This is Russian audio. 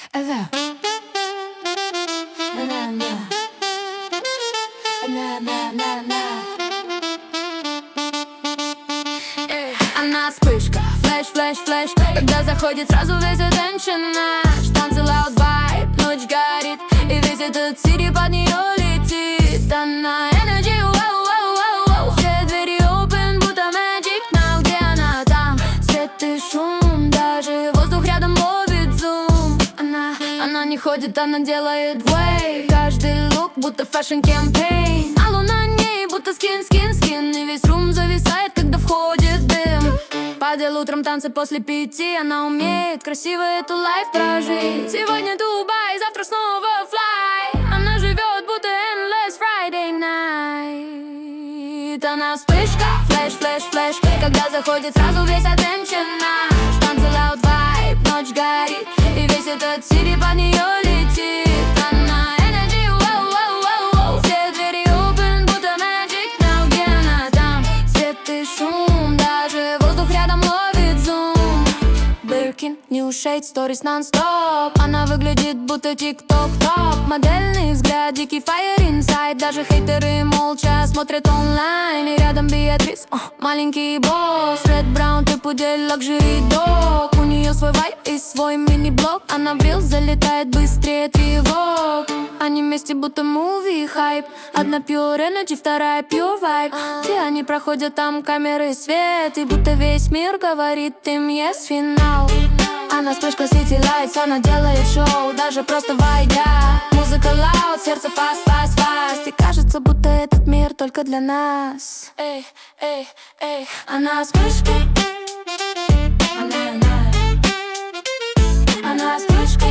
Ага. Она вспышка, флэш, флэш, флэш. Когда заходит, сразу весь attention наш. Танцы loud vibe, ночь горит, и весь этот сири под нее летит. Она energy, вау, вау, вау, вау. Все двери open, будто magic. Now где она там? Свет и шум, даже воздух рядом ловит зум. Она не ходит, она делает way. Каждый лук, будто fashion campaign. Алло на ней, будто скин, скин, скин. И весь рум зависает, когда входит дым. Падал утром танцы после 5. Она умеет красиво эту лайф прожить. Сегодня Дубай, завтра снова fly. Она живет, будто endless Friday night. Она вспышка, флэш, флэш, флэш. Когда заходит, сразу весь attention наш. Танцы loud vibe, ночь горит, и весь этот сири под нее летит. Она energy, вау, вау, вау, вау. Все двери open, будто magic. Now где она там? Свет и шум, даже воздух рядом ловит зум. Birkin, new shade, stories non-stop. Она выглядит, будто тик-ток топ. Модельный взгляд, дикий fire inside. Даже хейтеры молча смотрят онлайн. И рядом Беатрис, маленький босс. Red Brown, ты пудель, luxury dog. У нее свой вайб и свой мини-блог. Она в рилс залетает быстрее тревог. Они вместе будто муви хайп. Одна pure energy, вторая pure vibe. Все они проходят, там камеры, свет. И будто весь мир говорит им yes, финал. Она вспышка City Lights, она делает шоу, даже просто войдя. Музыка loud, сердце fast, fast, fast. И кажется, будто этот мир только для нас. Эй, эй, эй. Она вспышка. Она вспышка.